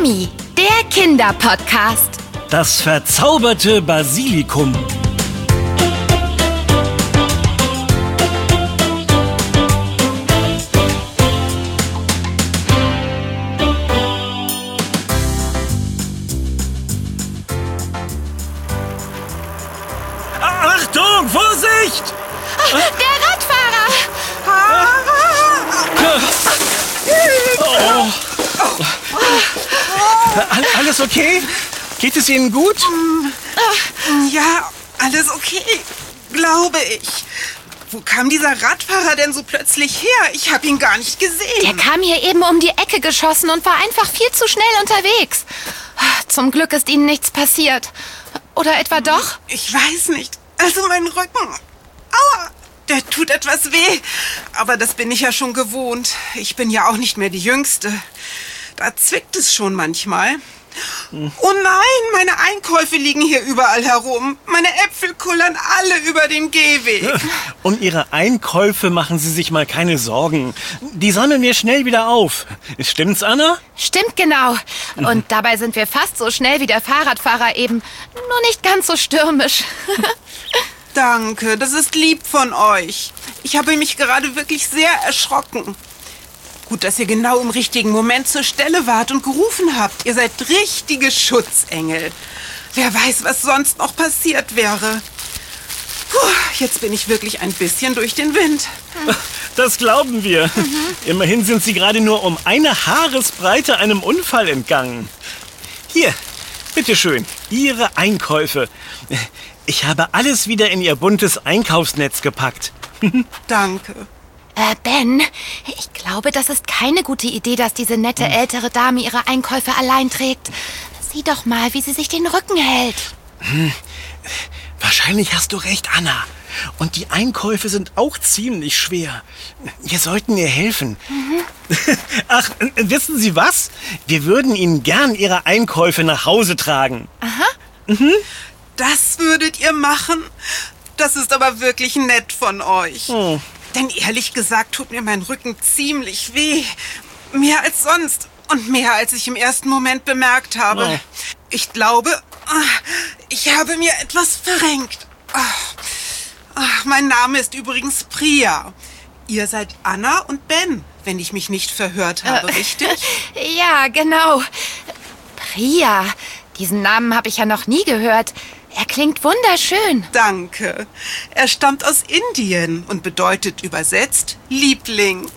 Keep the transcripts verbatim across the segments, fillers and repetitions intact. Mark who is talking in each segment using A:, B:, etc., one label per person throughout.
A: Mami, der Kinderpodcast.
B: Das verzauberte Basilikum. Achtung, Vorsicht!
A: Der Radfahrer!
B: Oh. Alles okay? Geht es Ihnen gut?
C: Ja, alles okay, glaube ich. Wo kam dieser Radfahrer denn so plötzlich her? Ich habe ihn gar nicht gesehen.
A: Der kam hier eben um die Ecke geschossen und war einfach viel zu schnell unterwegs. Zum Glück ist Ihnen nichts passiert. Oder etwa doch?
C: Ich weiß nicht. Also mein Rücken. Aua, der tut etwas weh. Aber das bin ich ja schon gewohnt. Ich bin ja auch nicht mehr die Jüngste. Da zwickt es schon manchmal. Oh nein, meine Einkäufe liegen hier überall herum. Meine Äpfel kullern alle über den Gehweg.
B: Um Ihre Einkäufe machen Sie sich mal keine Sorgen. Die sammeln wir schnell wieder auf. Stimmt's, Anna?
A: Stimmt genau. Und dabei sind wir fast so schnell wie der Fahrradfahrer eben. Nur nicht ganz so stürmisch.
C: Danke, das ist lieb von euch. Ich habe mich gerade wirklich sehr erschrocken. Gut, dass ihr genau im richtigen Moment zur Stelle wart und gerufen habt. Ihr seid richtige Schutzengel. Wer weiß, was sonst noch passiert wäre. Puh, jetzt bin ich wirklich ein bisschen durch den Wind.
B: Das glauben wir. Mhm. Immerhin sind Sie gerade nur um eine Haaresbreite einem Unfall entgangen. Hier, bitteschön, Ihre Einkäufe. Ich habe alles wieder in Ihr buntes Einkaufsnetz gepackt.
C: Danke.
A: Äh, Ben, ich glaube, das ist keine gute Idee, dass diese nette ältere Dame ihre Einkäufe allein trägt. Sieh doch mal, wie sie sich den Rücken hält.
B: Hm. Wahrscheinlich hast du recht, Anna. Und die Einkäufe sind auch ziemlich schwer. Wir sollten ihr helfen. Mhm. Ach, wissen Sie was? Wir würden Ihnen gern Ihre Einkäufe nach Hause tragen.
A: Aha.
B: Mhm.
C: Das würdet ihr machen? Das ist aber wirklich nett von euch.
B: Oh.
C: Denn ehrlich gesagt tut mir mein Rücken ziemlich weh. Mehr als sonst und mehr als ich im ersten Moment bemerkt habe.
B: Oh.
C: Ich glaube, ich habe mir etwas verrenkt. Mein Name ist übrigens Priya. Ihr seid Anna und Ben, wenn ich mich nicht verhört habe, äh, richtig?
A: Ja, genau. Priya, diesen Namen habe ich ja noch nie gehört. Er klingt wunderschön.
C: Danke. Er stammt aus Indien und bedeutet übersetzt Liebling.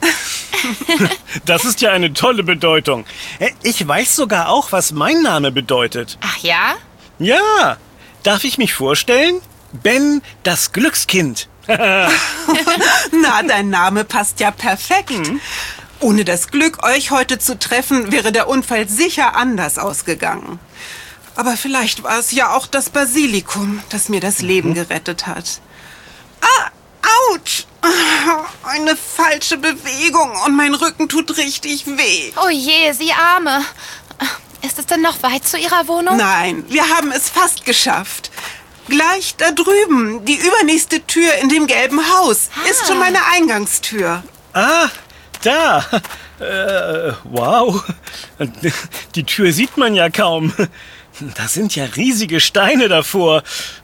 B: Das ist ja eine tolle Bedeutung. Ich weiß sogar auch, was mein Name bedeutet.
A: Ach ja?
B: Ja. Darf ich mich vorstellen? Ben, das Glückskind.
C: Na, dein Name passt ja perfekt. Mhm. Ohne das Glück, euch heute zu treffen, wäre der Unfall sicher anders ausgegangen. Aber vielleicht war es ja auch das Basilikum, das mir das Leben gerettet hat. Ah, ouch! Eine falsche Bewegung und mein Rücken tut richtig weh.
A: Oh je, Sie Arme. Ist es denn noch weit zu Ihrer Wohnung?
C: Nein, wir haben es fast geschafft. Gleich da drüben, die übernächste Tür in dem gelben Haus, ah. ist schon meine Eingangstür.
B: Ah, da. Äh, wow. Die Tür sieht man ja kaum. Da sind ja riesige Steine davor.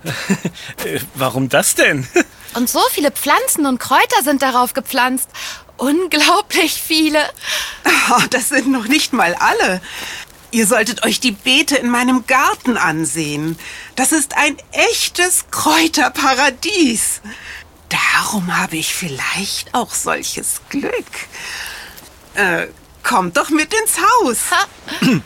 B: Warum das denn?
A: Und so viele Pflanzen und Kräuter sind darauf gepflanzt. Unglaublich viele.
C: Oh, das sind noch nicht mal alle. Ihr solltet euch die Beete in meinem Garten ansehen. Das ist ein echtes Kräuterparadies. Darum habe ich vielleicht auch solches Glück. Äh, kommt doch mit ins Haus.
A: Ha.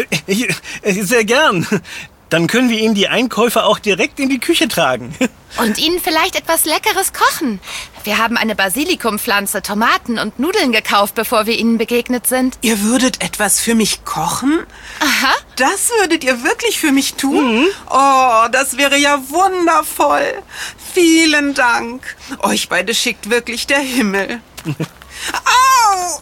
B: Sehr gern. Dann können wir Ihnen die Einkäufe auch direkt in die Küche tragen.
A: Und Ihnen vielleicht etwas Leckeres kochen. Wir haben eine Basilikumpflanze, Tomaten und Nudeln gekauft, bevor wir Ihnen begegnet sind.
C: Ihr würdet etwas für mich kochen?
A: Aha.
C: Das würdet ihr wirklich für mich tun? Mhm. Oh, das wäre ja wundervoll. Vielen Dank. Euch beide schickt wirklich der Himmel. Au!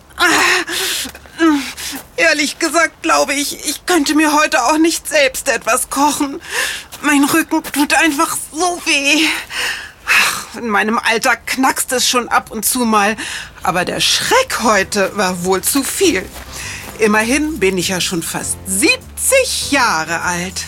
C: Ehrlich gesagt glaube ich, ich könnte mir heute auch nicht selbst etwas kochen. Mein Rücken tut einfach so weh. In meinem Alter knackst es schon ab und zu mal. Aber der Schreck heute war wohl zu viel. Immerhin bin ich ja schon fast siebzig Jahre alt.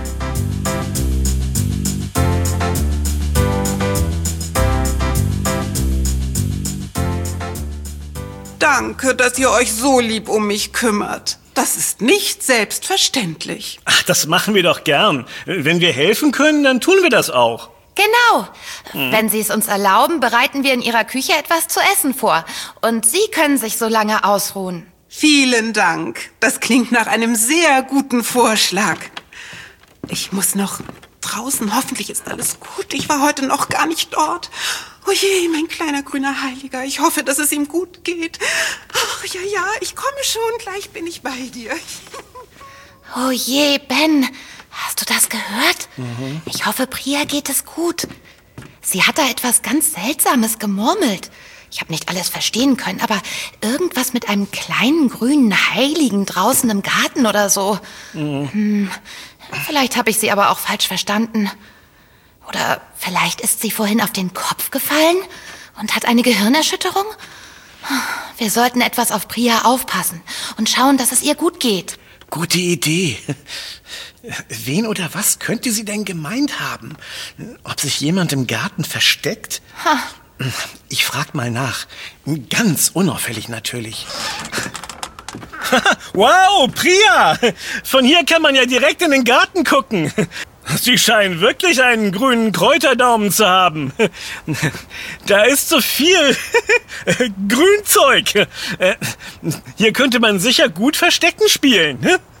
C: Danke, dass ihr euch so lieb um mich kümmert. Das ist nicht selbstverständlich.
B: Ach, das machen wir doch gern. Wenn wir helfen können, dann tun wir das auch.
A: Genau. Hm. Wenn Sie es uns erlauben, bereiten wir in Ihrer Küche etwas zu essen vor. Und Sie können sich so lange ausruhen.
C: Vielen Dank. Das klingt nach einem sehr guten Vorschlag. Ich muss noch draußen. Hoffentlich ist alles gut. Ich war heute noch gar nicht dort. Oh je, mein kleiner grüner Heiliger. Ich hoffe, dass es ihm gut geht. Ach, ja, ja, ich komme schon. Gleich bin ich bei dir.
A: Oh je, Ben. Hast du das gehört? Mhm. Ich hoffe, Priya geht es gut. Sie hat da etwas ganz Seltsames gemurmelt. Ich habe nicht alles verstehen können, aber irgendwas mit einem kleinen grünen Heiligen draußen im Garten oder so. Mhm. Hm, vielleicht habe ich sie aber auch falsch verstanden. Oder vielleicht ist sie vorhin auf den Kopf gefallen und hat eine Gehirnerschütterung? Wir sollten etwas auf Priya aufpassen und schauen, dass es ihr gut geht.
B: Gute Idee. Wen oder was könnte sie denn gemeint haben? Ob sich jemand im Garten versteckt? Ha. Ich frag mal nach. Ganz unauffällig natürlich. Wow, Priya! Von hier kann man ja direkt in den Garten gucken. Sie scheinen wirklich einen grünen Kräuterdaumen zu haben. Da ist so viel Grünzeug. Hier könnte man sicher gut Verstecken spielen.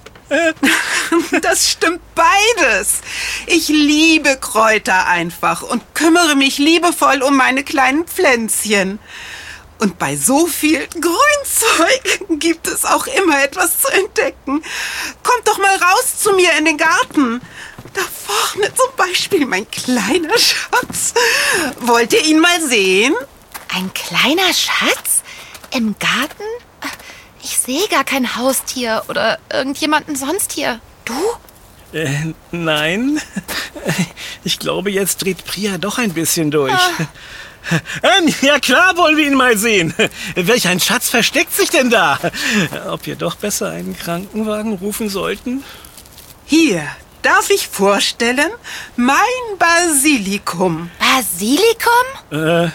C: Das stimmt beides. Ich liebe Kräuter einfach und kümmere mich liebevoll um meine kleinen Pflänzchen. Und bei so viel Grünzeug gibt es auch immer etwas zu entdecken. Kommt doch mal raus zu mir in den Garten. Da vorne zum Beispiel mein kleiner Schatz. Wollt ihr ihn mal sehen?
A: Ein kleiner Schatz? Im Garten? Ich sehe gar kein Haustier oder irgendjemanden sonst hier. Du?
B: Äh, nein. Ich glaube, jetzt dreht Priya doch ein bisschen durch. Ah. Ähm, ja klar wollen wir ihn mal sehen. Welch ein Schatz versteckt sich denn da? Ob wir doch besser einen Krankenwagen rufen sollten?
C: Hier, darf ich vorstellen? Mein Basilikum.
A: Basilikum?
B: Äh.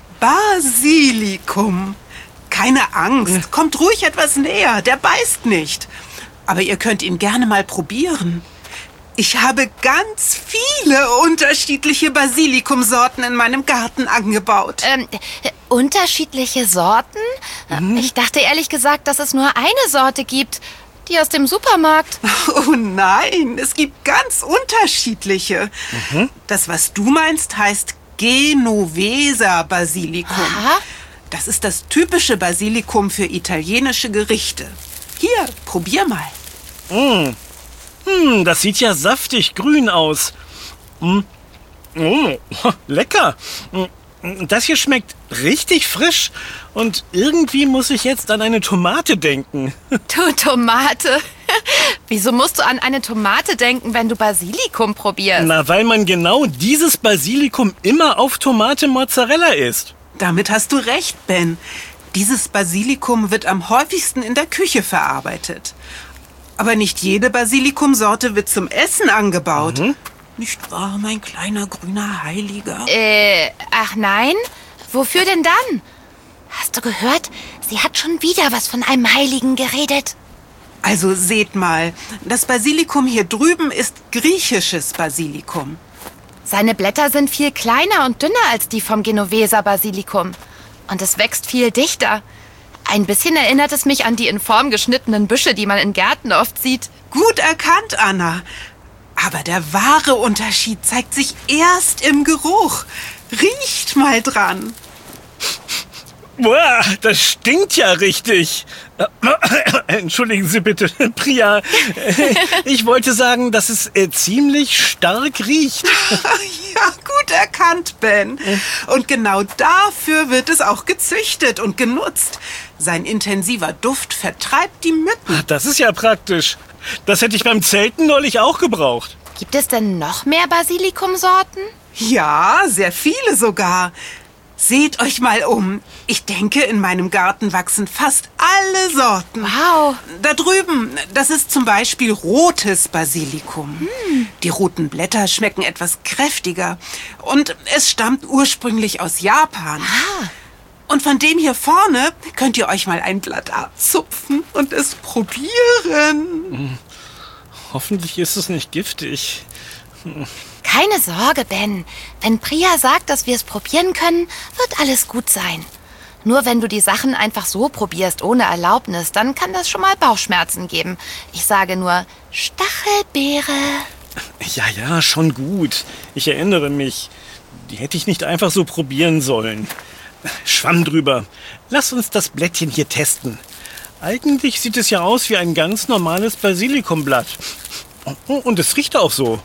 C: Basilikum. Keine Angst, kommt ruhig etwas näher, der beißt nicht. Aber ihr könnt ihn gerne mal probieren. Ich habe ganz viele unterschiedliche Basilikumsorten in meinem Garten angebaut.
A: Ähm, äh, unterschiedliche Sorten? Mhm. Ich dachte ehrlich gesagt, dass es nur eine Sorte gibt, die aus dem Supermarkt.
C: Oh nein, es gibt ganz unterschiedliche. Mhm. Das, was du meinst, heißt Genoveser Basilikum. Aha. Das ist das typische Basilikum für italienische Gerichte. Hier, probier mal.
B: Mm. Hm, das sieht ja saftig grün aus. Mm. Oh, lecker. Das hier schmeckt richtig frisch. Und irgendwie muss ich jetzt an eine Tomate denken.
A: Du Tomate? Wieso musst du an eine Tomate denken, wenn du Basilikum probierst?
B: Na, weil man genau dieses Basilikum immer auf Tomate Mozzarella isst.
C: Damit hast du recht, Ben. Dieses Basilikum wird am häufigsten in der Küche verarbeitet. Aber nicht jede Basilikumsorte wird zum Essen angebaut. Mhm. Nicht wahr, mein kleiner grüner Heiliger?
A: Äh, ach nein? Wofür denn dann? Hast du gehört? Sie hat schon wieder was von einem Heiligen geredet.
C: Also seht mal, das Basilikum hier drüben ist griechisches Basilikum.
A: Seine Blätter sind viel kleiner und dünner als die vom Genoveser Basilikum. Und es wächst viel dichter. Ein bisschen erinnert es mich an die in Form geschnittenen Büsche, die man in Gärten oft sieht.
C: Gut erkannt, Anna. Aber der wahre Unterschied zeigt sich erst im Geruch. Riecht mal dran.
B: Boah, das stinkt ja richtig. Entschuldigen Sie bitte, Priya. Ich wollte sagen, dass es äh, ziemlich stark riecht.
C: Ja, gut erkannt, Ben. Und genau dafür wird es auch gezüchtet und genutzt. Sein intensiver Duft vertreibt die Mücken.
B: Das ist ja praktisch. Das hätte ich beim Zelten neulich auch gebraucht.
A: Gibt es denn noch mehr Basilikumsorten?
C: Ja, sehr viele sogar. Seht euch mal um. Ich denke, in meinem Garten wachsen fast alle Sorten.
A: Wow.
C: Da drüben, das ist zum Beispiel rotes Basilikum. Hm. Die roten Blätter schmecken etwas kräftiger. Und es stammt ursprünglich aus Japan.
A: Ah.
C: Und von dem hier vorne könnt ihr euch mal ein Blatt abzupfen und es probieren.
B: Hoffentlich ist es nicht giftig.
A: Keine Sorge, Ben. Wenn Priya sagt, dass wir es probieren können, wird alles gut sein. Nur wenn du die Sachen einfach so probierst, ohne Erlaubnis, dann kann das schon mal Bauchschmerzen geben. Ich sage nur, Stachelbeere.
B: Ja, ja, schon gut. Ich erinnere mich. Die hätte ich nicht einfach so probieren sollen. Schwamm drüber. Lass uns das Blättchen hier testen. Eigentlich sieht es ja aus wie ein ganz normales Basilikumblatt. Und es riecht auch so.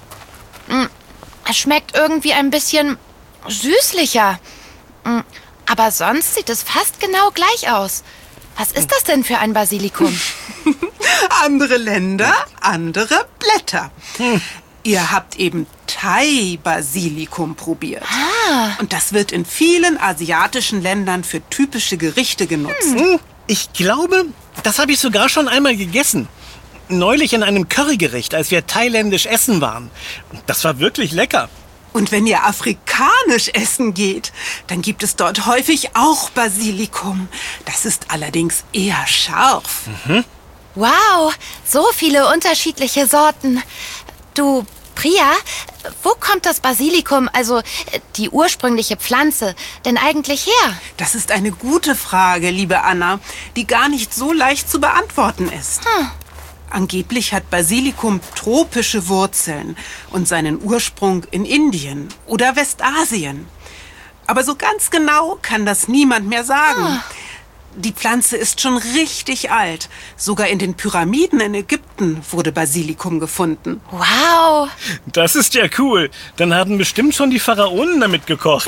A: Es schmeckt irgendwie ein bisschen süßlicher. Aber sonst sieht es fast genau gleich aus. Was ist das denn für ein Basilikum?
C: Andere Länder, andere Blätter. Hm. Ihr habt eben Thai-Basilikum probiert.
A: Ah.
C: Und das wird in vielen asiatischen Ländern für typische Gerichte genutzt.
B: Hm. Ich glaube, das habe ich sogar schon einmal gegessen. Neulich in einem Currygericht, als wir thailändisch essen waren. Das war wirklich lecker.
C: Und wenn ihr afrikanisch essen geht, dann gibt es dort häufig auch Basilikum. Das ist allerdings eher scharf.
B: Mhm.
A: Wow, so viele unterschiedliche Sorten. Du, Priya, wo kommt das Basilikum, also die ursprüngliche Pflanze, denn eigentlich her?
C: Das ist eine gute Frage, liebe Anna, die gar nicht so leicht zu beantworten ist.
A: Hm.
C: Angeblich hat Basilikum tropische Wurzeln und seinen Ursprung in Indien oder Westasien. Aber so ganz genau kann das niemand mehr sagen.
A: Ah.
C: Die Pflanze ist schon richtig alt. Sogar in den Pyramiden in Ägypten wurde Basilikum gefunden.
A: Wow.
B: Das ist ja cool. Dann haben bestimmt schon die Pharaonen damit gekocht.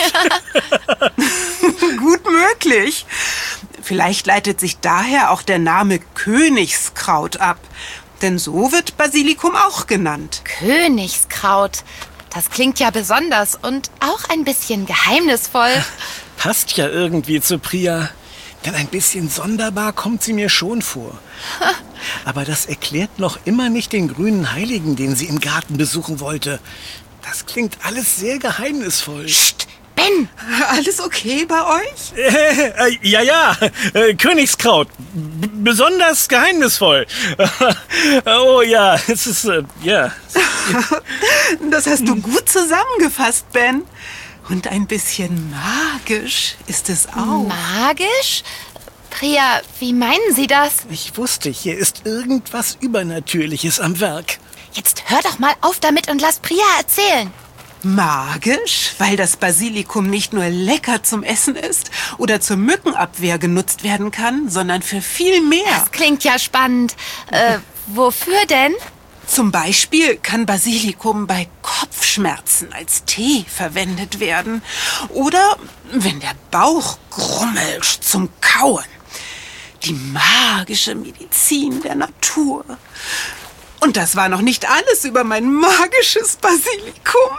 C: Gut möglich. Vielleicht leitet sich daher auch der Name Königskraut ab. Denn so wird Basilikum auch genannt.
A: Königskraut. Das klingt ja besonders und auch ein bisschen geheimnisvoll.
B: Passt ja irgendwie zu Priya. Denn ein bisschen sonderbar kommt sie mir schon vor. Aber das erklärt noch immer nicht den grünen Heiligen, den sie im Garten besuchen wollte. Das klingt alles sehr geheimnisvoll.
A: Psst, Ben!
C: Alles okay bei euch?
B: Äh, äh, ja, ja, äh, Königskraut. B- besonders geheimnisvoll. Oh ja, es ist, äh, ja.
C: Das hast du gut zusammengefasst, Ben. Und ein bisschen magisch ist es auch.
A: Magisch? Priya, wie meinen Sie das?
B: Ich wusste, hier ist irgendwas Übernatürliches am Werk.
A: Jetzt hör doch mal auf damit und lass Priya erzählen.
C: Magisch, weil das Basilikum nicht nur lecker zum Essen ist oder zur Mückenabwehr genutzt werden kann, sondern für viel mehr.
A: Das klingt ja spannend. Äh, wofür denn?
C: Zum Beispiel kann Basilikum bei Kopfschmerzen als Tee verwendet werden oder wenn der Bauch grummelt zum Kauen. Die magische Medizin der Natur. Und das war noch nicht alles über mein magisches Basilikum.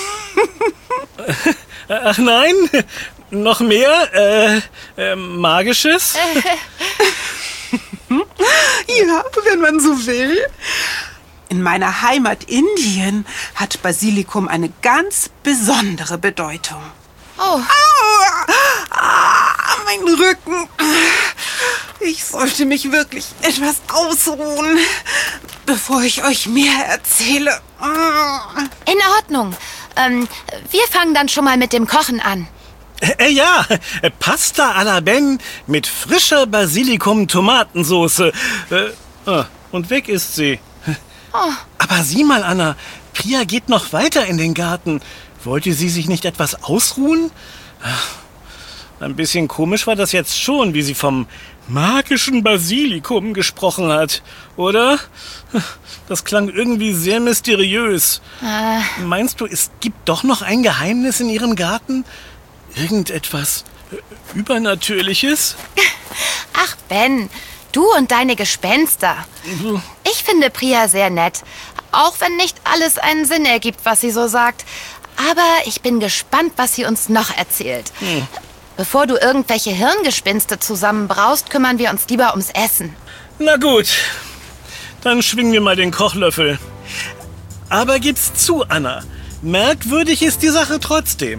B: Ach nein, noch mehr äh, äh, Magisches?
C: Ja, wenn man so will. In meiner Heimat Indien hat Basilikum eine ganz besondere Bedeutung.
A: Oh.
C: Aua! Ah, mein Rücken. Ich sollte mich wirklich etwas ausruhen, bevor ich euch mehr erzähle.
A: In Ordnung. Ähm, wir fangen dann schon mal mit dem Kochen an.
B: Äh, ja, Pasta alla Ben mit frischer Basilikum-Tomatensoße. Äh, ah, und weg ist sie.
A: Oh.
B: Aber sieh mal, Anna, Priya geht noch weiter in den Garten. Wollte sie sich nicht etwas ausruhen? Ein bisschen komisch war das jetzt schon, wie sie vom magischen Basilikum gesprochen hat, oder? Das klang irgendwie sehr mysteriös.
A: Äh.
B: Meinst du, es gibt doch noch ein Geheimnis in ihrem Garten? Irgendetwas Übernatürliches?
A: Ach, Ben, du und deine Gespenster. Ich finde Priya sehr nett, auch wenn nicht alles einen Sinn ergibt, was sie so sagt. Aber ich bin gespannt, was sie uns noch erzählt. Hm. Bevor du irgendwelche Hirngespinste zusammenbraust, kümmern wir uns lieber ums Essen.
B: Na gut, dann schwingen wir mal den Kochlöffel. Aber gib's zu, Anna. Merkwürdig ist die Sache trotzdem.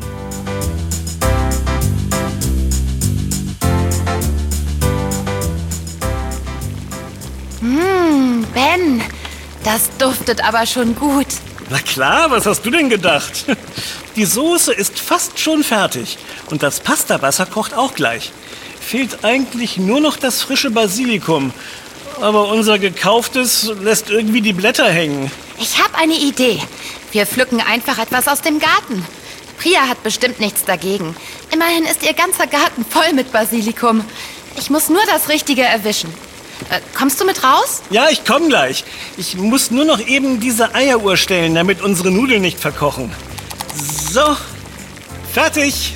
A: Mmh, Ben, das duftet aber schon gut.
B: Na klar, was hast du denn gedacht? Die Soße ist fast schon fertig und das Pastawasser kocht auch gleich. Fehlt eigentlich nur noch das frische Basilikum. Aber unser gekauftes lässt irgendwie die Blätter hängen.
A: Ich habe eine Idee. Wir pflücken einfach etwas aus dem Garten. Priya hat bestimmt nichts dagegen. Immerhin ist ihr ganzer Garten voll mit Basilikum. Ich muss nur das Richtige erwischen. Äh, kommst du mit raus?
B: Ja, ich komme gleich. Ich muss nur noch eben diese Eieruhr stellen, damit unsere Nudeln nicht verkochen. So, fertig.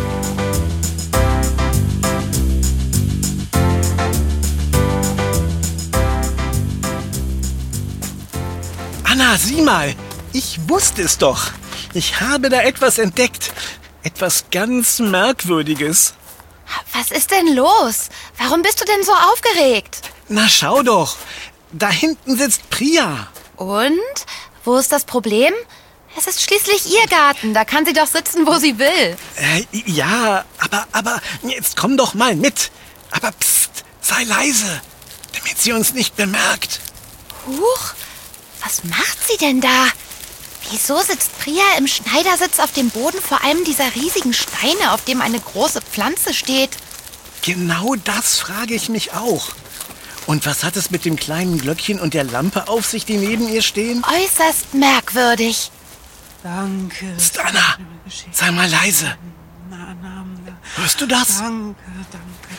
B: Anna, sieh mal. Ich wusste es doch. Ich habe da etwas entdeckt. Etwas ganz Merkwürdiges.
A: Was ist denn los? Warum bist du denn so aufgeregt?
B: Na, schau doch. Da hinten sitzt Priya.
A: Und? Wo ist das Problem? Es ist schließlich ihr Garten. Da kann sie doch sitzen, wo sie will.
B: Äh, ja, aber, aber, jetzt komm doch mal mit. Aber pst, sei leise, damit sie uns nicht bemerkt.
A: Huch, was macht sie denn da? Wieso sitzt Priya im Schneidersitz auf dem Boden vor einem dieser riesigen Steine, auf dem eine große Pflanze steht?
B: Genau das frage ich mich auch. Und was hat es mit dem kleinen Glöckchen und der Lampe auf sich, die neben ihr stehen?
A: Äußerst merkwürdig.
C: Danke.
B: Psst, Anna, sei mal leise. Hörst du das?
C: Danke, danke,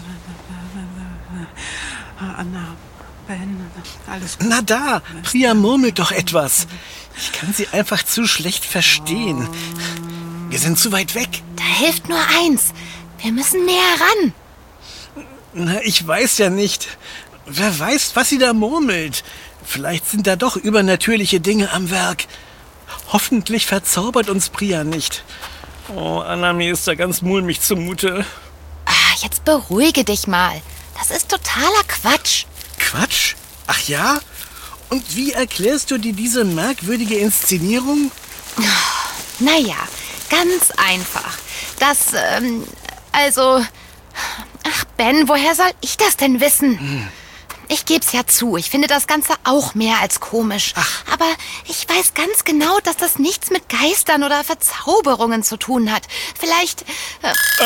C: danke. Anna, Ben, alles gut.
B: Na da, Priya murmelt doch etwas. Ich kann sie einfach zu schlecht verstehen. Wir sind zu weit weg.
A: Da hilft nur eins. Wir müssen näher ran.
B: Na, ich weiß ja nicht. Wer weiß, was sie da murmelt. Vielleicht sind da doch übernatürliche Dinge am Werk. Hoffentlich verzaubert uns Priya nicht. Oh, Anna, mir ist da ganz mulmig zumute.
A: Ah, jetzt beruhige dich mal. Das ist totaler Quatsch.
B: Quatsch? Ach ja? Und wie erklärst du dir diese merkwürdige Inszenierung?
A: Naja, ganz einfach. Das, ähm, also... Ach, Ben, woher soll ich das denn wissen? Hm. Ich geb's ja zu, ich finde das Ganze auch mehr als komisch. Ach. Aber ich weiß ganz genau, dass das nichts mit Geistern oder Verzauberungen zu tun hat. Vielleicht... Äh, ah.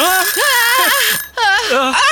A: Ah.
C: Ah. Ah.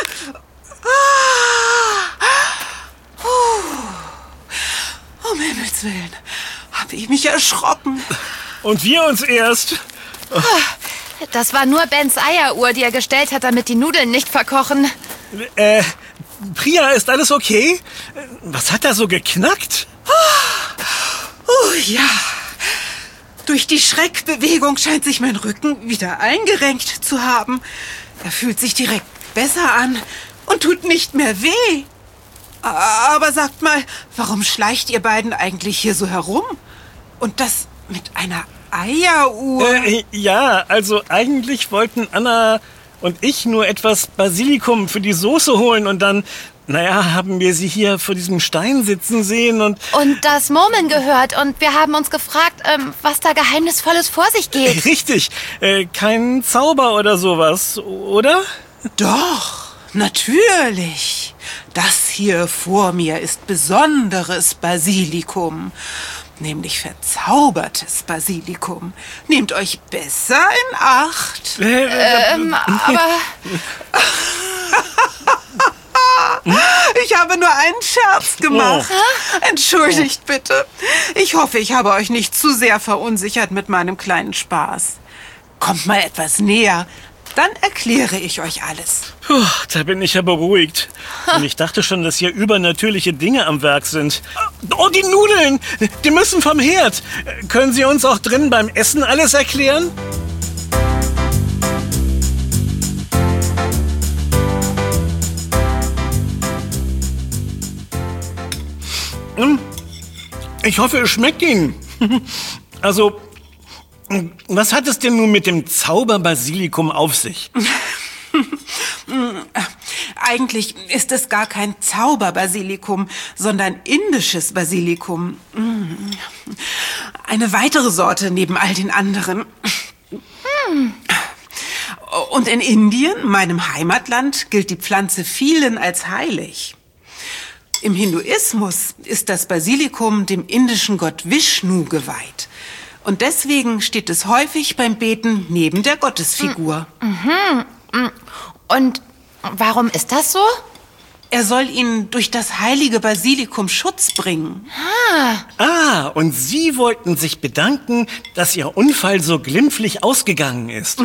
C: Ah. Um Himmels Willen, habe ich mich erschrocken.
B: Und wir uns erst.
A: Oh. Das war nur Bens Eieruhr, die er gestellt hat, damit die Nudeln nicht verkochen.
B: Äh, Priya, ist alles okay? Was hat da so geknackt?
C: Oh ja. Durch die Schreckbewegung scheint sich mein Rücken wieder eingerenkt zu haben. Er fühlt sich direkt besser an und tut nicht mehr weh. Aber sagt mal, warum schleicht ihr beiden eigentlich hier so herum? Und das mit einer Eieruhr?
B: Äh, ja, also eigentlich wollten Anna und ich nur etwas Basilikum für die Soße holen und dann, naja, haben wir sie hier vor diesem Stein sitzen sehen und...
A: Und das Murmeln gehört und wir haben uns gefragt, ähm, was da Geheimnisvolles vor sich geht.
B: Richtig, äh, kein Zauber oder sowas, oder?
C: Doch, natürlich. Das hier vor mir ist besonderes Basilikum. Nämlich verzaubertes Basilikum. Nehmt euch besser in Acht.
A: Ähm, aber...
C: Ich habe nur einen Scherz gemacht. Oh. Entschuldigt bitte. Ich hoffe, ich habe euch nicht zu sehr verunsichert mit meinem kleinen Spaß. Kommt mal etwas näher, dann erkläre ich euch alles.
B: Puh, da bin ich ja beruhigt. Und ich dachte schon, dass hier übernatürliche Dinge am Werk sind. Oh, die Nudeln! Die müssen vom Herd. Können Sie uns auch drin beim Essen alles erklären? Ich hoffe, es schmeckt Ihnen. Also, Was hat es denn nun mit dem Zauberbasilikum auf sich?
C: Eigentlich ist es gar kein Zauberbasilikum, sondern indisches Basilikum. Eine weitere Sorte neben all den anderen. Hm. Und in Indien, meinem Heimatland, gilt die Pflanze vielen als heilig. Im Hinduismus ist das Basilikum dem indischen Gott Vishnu geweiht. Und deswegen steht es häufig beim Beten neben der Gottesfigur.
A: Mhm. Und warum ist das so?
C: Er soll ihnen durch das heilige Basilikum Schutz bringen.
A: Ah.
B: Ah, und Sie wollten sich bedanken, dass Ihr Unfall so glimpflich ausgegangen ist.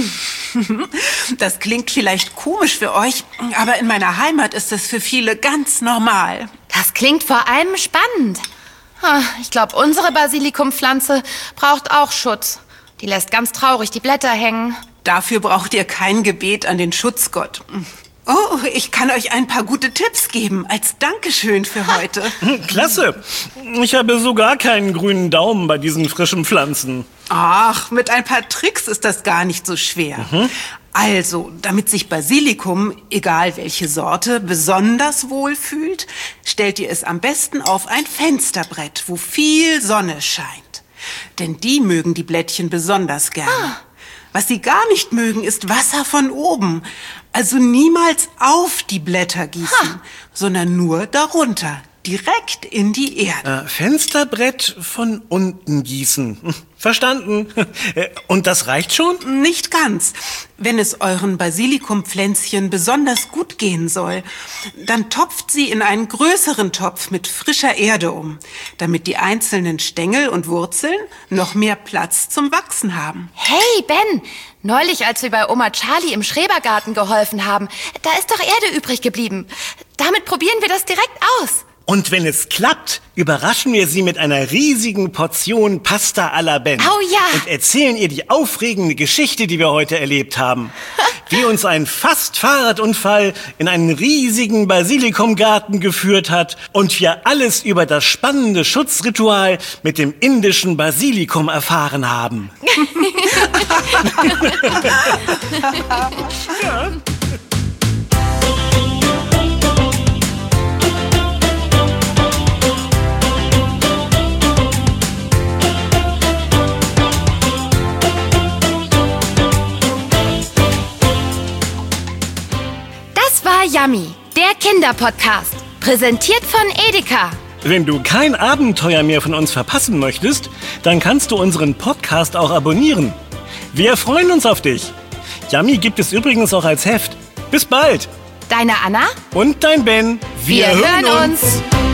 C: Das klingt vielleicht komisch für euch, aber in meiner Heimat ist es für viele ganz normal.
A: Das klingt vor allem spannend. Ich glaube, unsere Basilikumpflanze braucht auch Schutz. Die lässt ganz traurig die Blätter hängen.
C: Dafür braucht ihr kein Gebet an den Schutzgott. Oh, ich kann euch ein paar gute Tipps geben, als Dankeschön für heute.
B: Klasse. Ich habe sogar keinen grünen Daumen bei diesen frischen Pflanzen.
C: Ach, mit ein paar Tricks ist das gar nicht so schwer. Mhm. Also, damit sich Basilikum, egal welche Sorte, besonders wohl fühlt, stellt ihr es am besten auf ein Fensterbrett, wo viel Sonne scheint. Denn die mögen die Blättchen besonders gerne. Ah. Was sie gar nicht mögen, ist Wasser von oben. Also niemals auf die Blätter gießen, ha. sondern nur darunter, direkt in die Erde.
B: Äh, Fensterbrett von unten gießen. Verstanden. Und das reicht schon?
C: Nicht ganz. Wenn es euren Basilikumpflänzchen besonders gut gehen soll, dann topft sie in einen größeren Topf mit frischer Erde um, damit die einzelnen Stängel und Wurzeln noch mehr Platz zum Wachsen haben.
A: Hey, Ben! Neulich, als wir bei Oma Charlie im Schrebergarten geholfen haben, da ist doch Erde übrig geblieben. Damit probieren wir das direkt aus.
B: Und wenn es klappt, überraschen wir sie mit einer riesigen Portion Pasta alla Ben.
A: Oh ja!
B: Und erzählen ihr die aufregende Geschichte, die wir heute erlebt haben. Wie uns ein Fast-Fahrradunfall in einen riesigen Basilikumgarten geführt hat und wir alles über das spannende Schutzritual mit dem indischen Basilikum erfahren haben. Ja.
A: Yummy, der Kinderpodcast, präsentiert von Edeka.
B: Wenn du kein Abenteuer mehr von uns verpassen möchtest, dann kannst du unseren Podcast auch abonnieren. Wir freuen uns auf dich. Yummy gibt es übrigens auch als Heft. Bis bald.
A: Deine Anna
B: und dein Ben.
A: Wir, Wir hören uns. uns.